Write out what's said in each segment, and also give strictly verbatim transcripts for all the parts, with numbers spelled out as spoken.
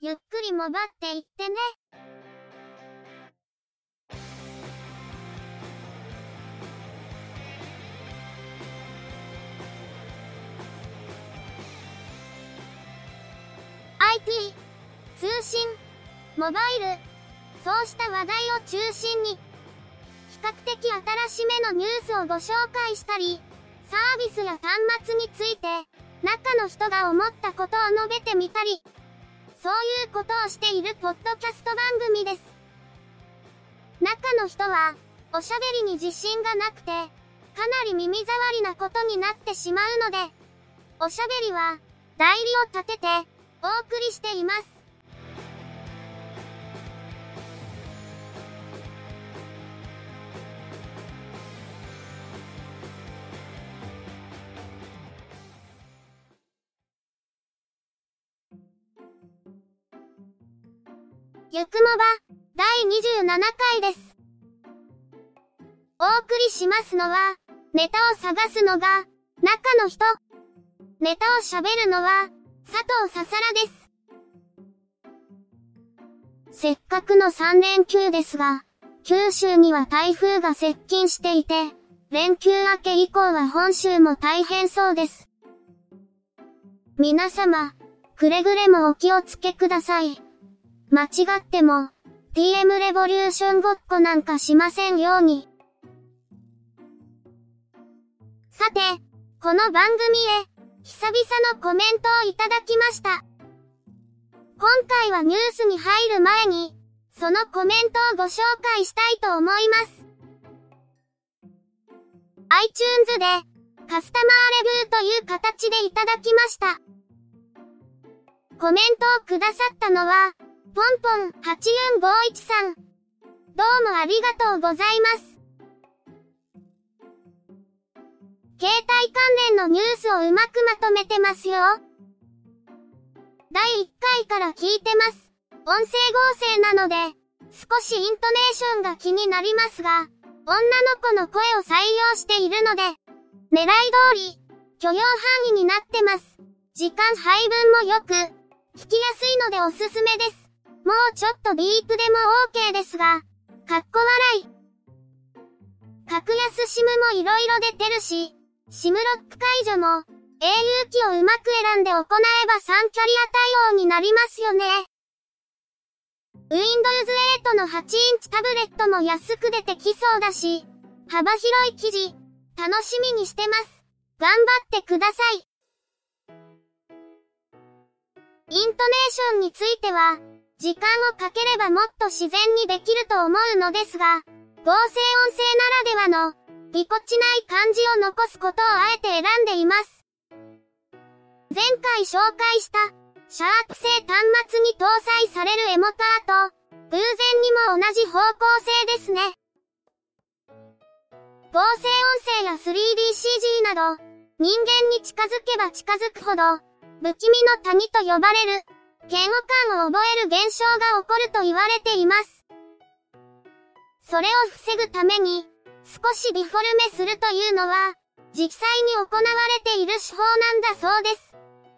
ゆっくりもばっていってね。アイティー、通信、モバイル、そうした話題を中心に、比較的新しめのニュースをご紹介したり、サービスや端末について、中の人が思ったことを述べてみたり、そういうことをしているポッドキャスト番組です。中の人は、おしゃべりに自信がなくて、かなり耳障りなことになってしまうので、おしゃべりは、代理を立てて、お送りしています。ゆくもば、だいにじゅうななかいです。お送りしますのは、ネタを探すのが、中の人。ネタを喋るのは、佐藤ささらです。せっかくのさんれんきゅうですが、九州には台風が接近していて、連休明け以降は本州も大変そうです。皆様、くれぐれもお気をつけください。間違っても、ティーエム レボリューションごっこなんかしませんように。さて、この番組へ、久々のコメントをいただきました。今回はニュースに入る前に、そのコメントをご紹介したいと思います。iTunes で、カスタマーレビューという形でいただきました。コメントをくださったのは、ポンポンはちよんごいちさん。どうもありがとうございます。携帯関連のニュースをうまくまとめてますよ。だいいっかいから聞いてます。音声合成なので、少しイントネーションが気になりますが、女の子の声を採用しているので、狙い通り、許容範囲になってます。時間配分も良く、聞きやすいのでおすすめです。もうちょっとディープでも オーケー ですが、かっこ笑い。格安シムも色々出てるし、シムロック解除も、エーユー 機をうまく選んで行えばさんキャリア対応になりますよね。ウィンドウズエイトのはちインチタブレットも安く出てきそうだし、幅広い記事、楽しみにしてます。頑張ってください。イントネーションについては、時間をかければもっと自然にできると思うのですが、合成音声ならではの、ぎこちない感じを残すことをあえて選んでいます。前回紹介した、シャープ製端末に搭載されるエモカーと、偶然にも同じ方向性ですね。合成音声や スリーディーシージー など、人間に近づけば近づくほど、不気味の谷と呼ばれる、嫌悪感を覚える現象が起こると言われています。それを防ぐために、少しディフォルメするというのは、実際に行われている手法なんだそうです。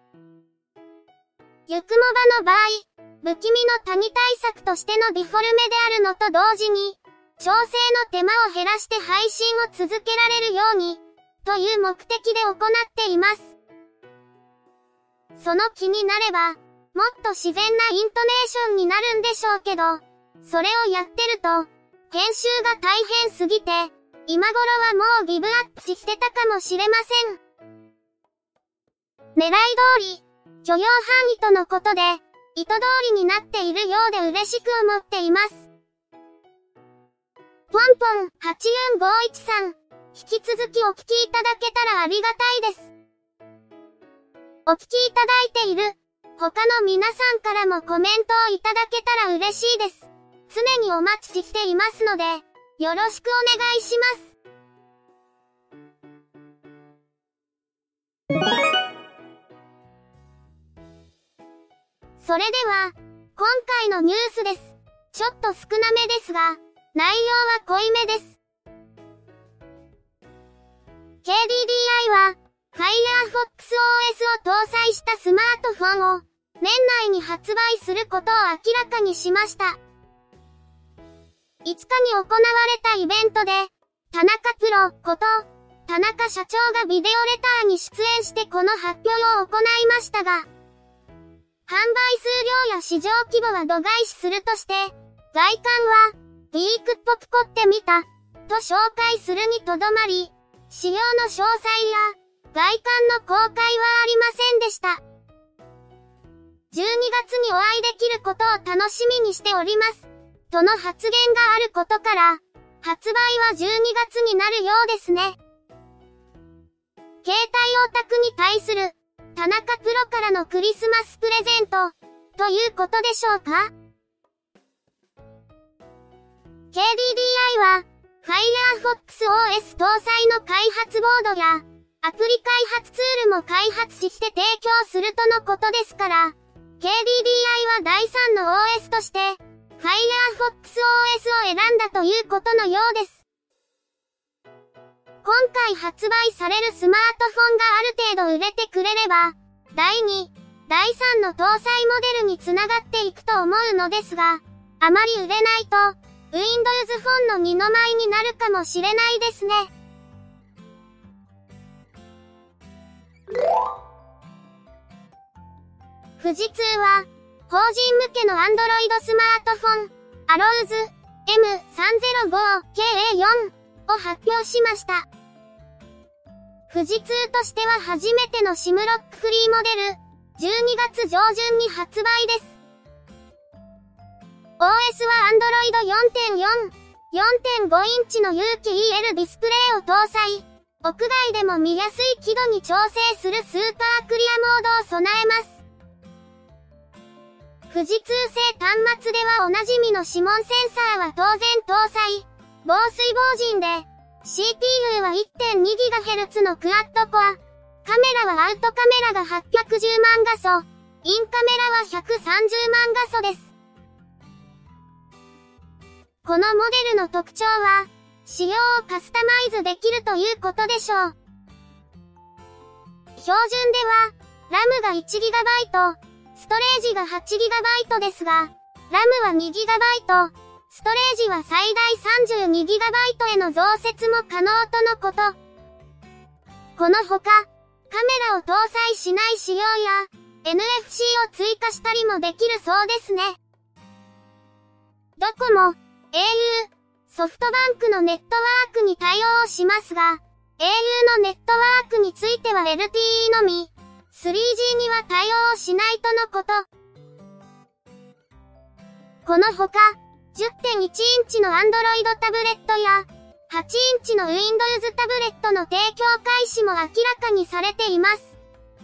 ゆくもばの場合、不気味の谷対策としてのディフォルメであるのと同時に、調整の手間を減らして配信を続けられるように、という目的で行っています。その気になれば、もっと自然なイントネーションになるんでしょうけど、それをやってると、編集が大変すぎて、今頃はもうギブアップしてたかもしれません。狙い通り、許容範囲とのことで、意図通りになっているようで嬉しく思っています。ポンポンはちよんごいちさん、引き続きお聞きいただけたらありがたいです。お聞きいただいている、他の皆さんからもコメントをいただけたら嬉しいです。常にお待ちしていますので、よろしくお願いします。それでは、今回のニュースです。ちょっと少なめですが、内容は濃いめです。ケーディーディーアイ は、Firefox オーエス を搭載したスマートフォンを、 年内に発売することを明らかにしました。いつかに行われたイベントで、田中プロこと、田中社長がビデオレターに出演してこの発表を行いましたが、販売数量や市場規模は度外視するとして、外観は、ビークっぽく凝ってみた、と紹介するにとどまり、仕様の詳細や、外観の公開はありませんでした。じゅうにがつにお会いできることを楽しみにしております。との発言があることから、発売はじゅうにがつになるようですね。携帯オタクに対する、田中プロからのクリスマスプレゼント、ということでしょうか？ ケーディーディーアイ は、Firefox オーエス 搭載の開発ボードや、アプリ開発ツールも開発して提供するとのことですから、ケーディーディーアイ はだいさんの オーエス として、Firefox オーエス を選んだということのようです。今回発売されるスマートフォンがある程度売れてくれれば、だいに、だいさんの搭載モデルにつながっていくと思うのですが、あまり売れないと、Windows フォンの二の舞になるかもしれないですね。富士通は、法人向けの Android スマートフォン、アローズ エムさんぜろごケーエーよん を発表しました。富士通としては初めての シムロック フリーモデル、じゅうにがつ上旬に発売です。オーエス は アンドロイドよんてんよん、よんてんご インチの有機 イーエル ディスプレイを搭載。屋外でも見やすい輝度に調整するスーパークリアモードを備えます。富士通製端末ではおなじみの指紋センサーは当然搭載。防水防塵で、シーピーユー は いってんにギガヘルツ のクアッドコア。カメラはアウトカメラがはっぴゃくじゅうまん画素。インカメラはひゃくさんじゅうまん画素です。このモデルの特徴は、仕様をカスタマイズできるということでしょう。標準では、ラム が いちギガバイト、ストレージが はちギガバイトですが、ラム は にギガバイト、ストレージは最大 さんじゅうにギガバイトへの増設も可能とのこと。このほか、カメラを搭載しない仕様や、エヌエフシー を追加したりもできるそうですね。ドコモ、エーユー、ソフトバンクのネットワークに対応しますが、エーユー のネットワークについては エルティーイー のみ、スリージー には対応しないとのこと。このほか、じゅってんいちインチの Android タブレットや、はちインチの Windows タブレットの提供開始も明らかにされています。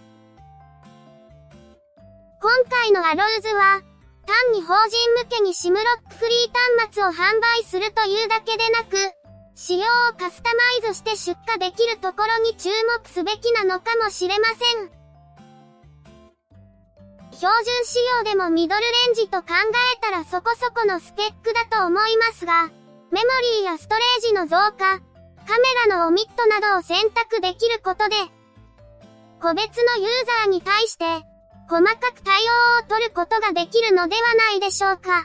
今回のアローズは、単に法人向けに シムロック フリー端末を販売するというだけでなく、仕様をカスタマイズして出荷できるところに注目すべきなのかもしれません。標準仕様でもミドルレンジと考えたらそこそこのスペックだと思いますが、メモリーやストレージの増加、カメラのオミットなどを選択できることで、個別のユーザーに対して、細かく対応を取ることができるのではないでしょうか。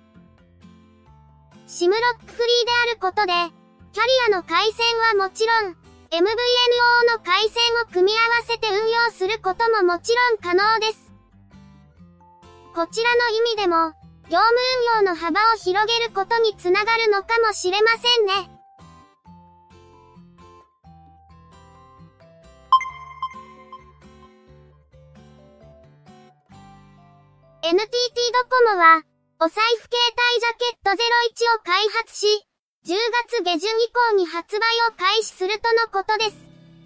シムロックフリーであることで、キャリアの回線はもちろん、エムブイエヌオー の回線を組み合わせて運用することももちろん可能です。こちらの意味でも、業務運用の幅を広げることにつながるのかもしれませんね。エヌティーティー ドコモは、お財布携帯ジャケットゼロイチを開発し、じゅうがつげじゅん以降に発売を開始するとのことです。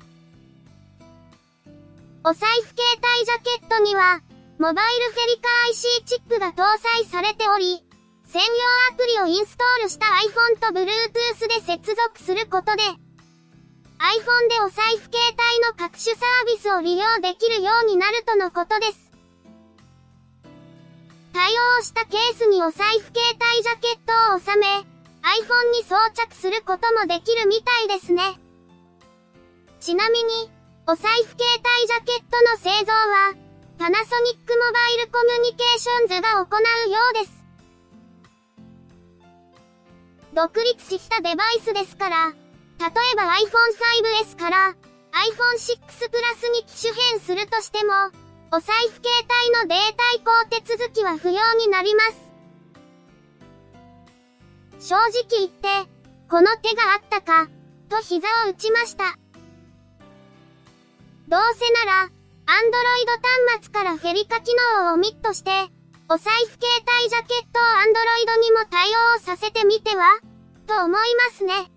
お財布携帯ジャケットには、モバイルフェリカ アイシー チップが搭載されており、専用アプリをインストールした iPhone と Bluetooth で接続することで、iPhone でお財布携帯の各種サービスを利用できるようになるとのことです。対応したケースにお財布携帯ジャケットを収め、iPhone に装着することもできるみたいですね。ちなみに、お財布携帯ジャケットの製造は、 パナソニックモバイルコミュニケーションズが行うようです。独立したデバイスですから、例えば アイフォンファイブエス から アイフォンシックス プラスに機種変するとしても、お財布携帯のデータ移行手続きは不要になります。正直言って、この手があったか、と膝を打ちました。どうせなら、Android 端末からフェリカ機能をオミットして、お財布携帯ジャケットを Android にも対応させてみてはと思いますね。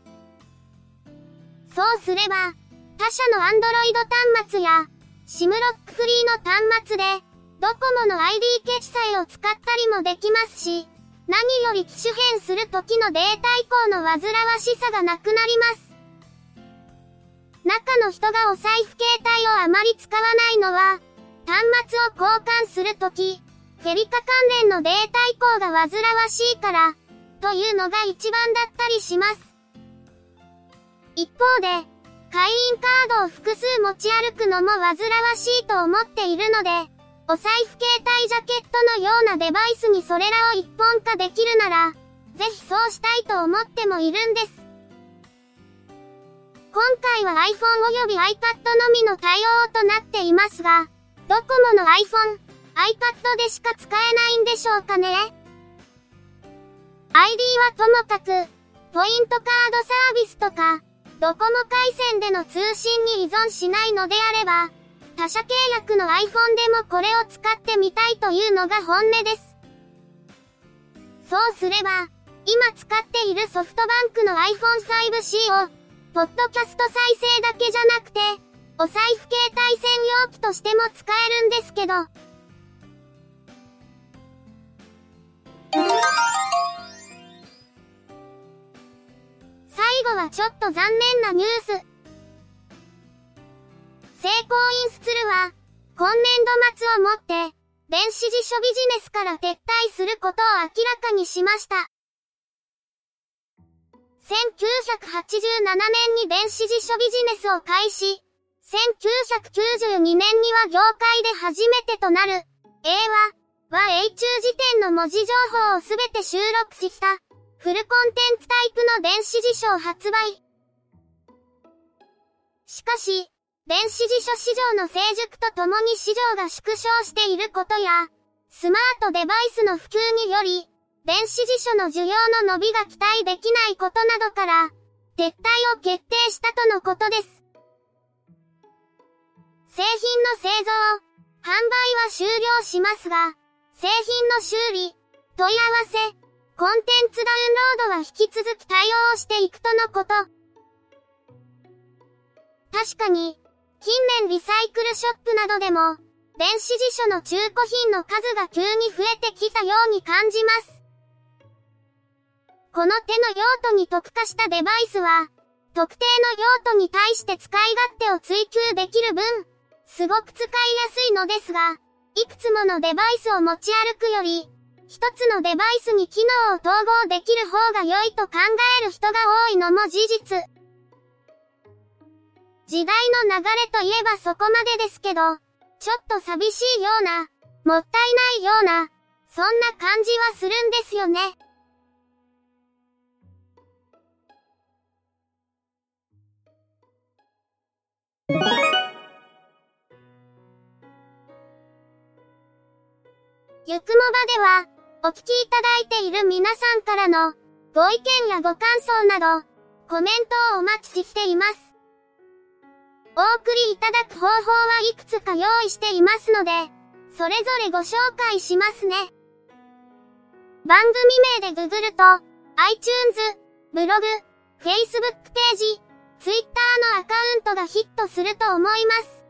そうすれば、他社の Android 端末や、SIM ロックフリーの端末で、ドコモの アイディー 決済を使ったりもできますし、何より機種変する時のデータ移行の煩わしさがなくなります。中の人がお財布携帯をあまり使わないのは、端末を交換するとき、フェリカ関連のデータ移行が煩わしいから、というのが一番だったりします。一方で、会員カードを複数持ち歩くのも煩わしいと思っているので、お財布携帯ジャケットのようなデバイスにそれらを一本化できるなら、ぜひそうしたいと思ってもいるんです。今回は iPhone および iPad のみの対応となっていますが、ドコモの iPhone、iPad でしか使えないんでしょうかね。アイディー はともかく、ポイントカードサービスとか、ドコモ回線での通信に依存しないのであれば、他社契約の iPhone でもこれを使ってみたいというのが本音です。そうすれば、今使っているソフトバンクの アイフォンファイブシー を、ポッドキャスト再生だけじゃなくて、お財布携帯専用機としても使えるんですけど。最後はちょっと残念なニュース。セイコーインスツルは、今年度末をもって、電子辞書ビジネスから撤退することを明らかにしました。せんきゅうひゃくはちじゅうななねんに電子辞書ビジネスを開始。せんきゅうひゃくきゅうじゅうにねんには業界で初めてとなる、英和は英中辞典の文字情報をすべて収録したフルコンテンツタイプの電子辞書を発売。しかし、電子辞書市場の成熟とともに市場が縮小していることや、スマートデバイスの普及により、電子辞書の需要の伸びが期待できないことなどから、撤退を決定したとのことです。製品の製造、販売は終了しますが、製品の修理、問い合わせ、コンテンツダウンロードは引き続き対応していくとのこと。確かに、近年リサイクルショップなどでも、電子辞書の中古品の数が急に増えてきたように感じます。この手の用途に特化したデバイスは、特定の用途に対して使い勝手を追求できる分、すごく使いやすいのですが、いくつものデバイスを持ち歩くより、一つのデバイスに機能を統合できる方が良いと考える人が多いのも事実。時代の流れといえばそこまでですけど、ちょっと寂しいような、もったいないような、そんな感じはするんですよね。ゆくもばでは、お聞きいただいている皆さんからの、ご意見やご感想など、コメントをお待ちしています。お送りいただく方法はいくつか用意していますので、それぞれご紹介しますね。番組名でググると、iTunes、ブログ、Facebook ページ、Twitter のアカウントがヒットすると思います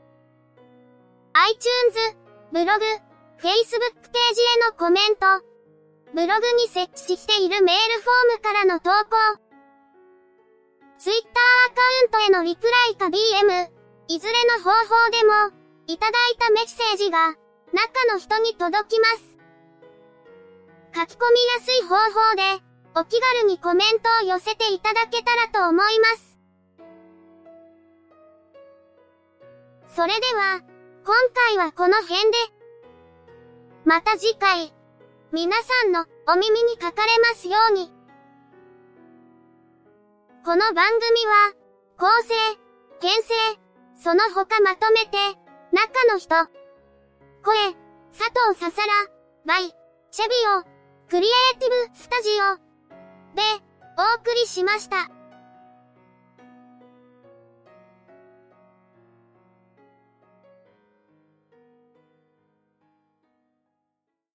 。iTunes、ブログ、Facebook ページへのコメント、ブログに設置しているメールフォームからの投稿、Twitter アカウントへのリプライか ディーエム、いずれの方法でも、いただいたメッセージが、中の人に届きます。書き込みやすい方法で、お気軽にコメントを寄せていただけたらと思います。それでは、 今回はこの辺で。また次回、皆さんのお耳にかかれますように。この番組は、構成、編成、その他まとめて、中の人。声、佐藤ささら、by、チェビオ、クリエイティブスタジオ、で、お送りしました。